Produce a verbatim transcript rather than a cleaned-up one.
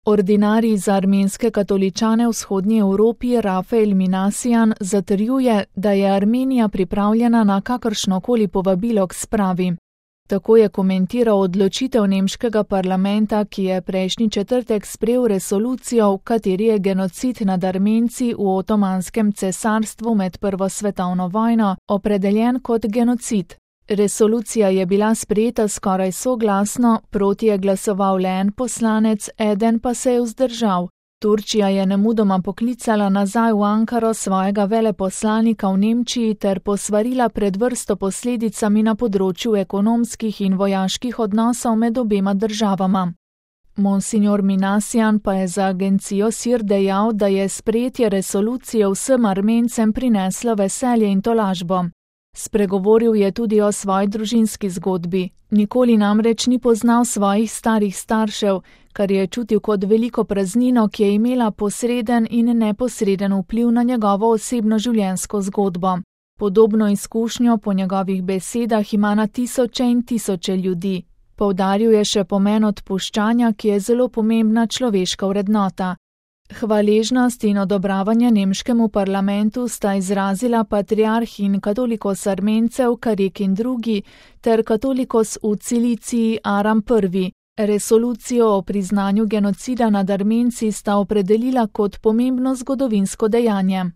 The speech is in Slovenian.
Ordinarij za armenske katoličane v vzhodnji Evropi Rafael Minasian zatrjuje, da je Armenija pripravljena na kakršnokoli povabilo k spravi. Tako je komentiral odločitev nemškega parlamenta, ki je prejšnji četrtek sprejel resolucijo, v kateri je genocid nad Armenci v Otomanskem cesarstvu med prvo svetovno vojno opredeljen kot genocid. Resolucija je bila sprejeta skoraj soglasno, proti je glasoval le en poslanec, eden pa se je vzdržal. Turčija je nemudoma poklicala nazaj v Ankaro svojega veleposlanika v Nemčiji ter posvarila pred vrsto posledicami na področju ekonomskih in vojaških odnosov med obema državama. Monsignor Minasian pa je za agencijo S I R dejal, da je sprejetje resolucije vsem Armencem prineslo veselje in tolažbo. Spregovoril je tudi o svoji družinski zgodbi. Nikoli namreč ni poznal svojih starih staršev, kar je čutil kot veliko praznino, ki je imela posreden in neposreden vpliv na njegovo osebno življenjsko zgodbo. Podobno izkušnjo po njegovih besedah ima na tisoče in tisoče ljudi. Poudaril je še pomen odpuščanja, ki je zelo pomembna človeška vrednota. Hvaležnost in odobravanje nemškemu parlamentu sta izrazila patriarh in katolikos Armencev Karekin drugi ter katolikos v Ciliciji Aram prvi. Resolucijo o priznanju genocida nad Armenci sta opredelila kot pomembno zgodovinsko dejanje.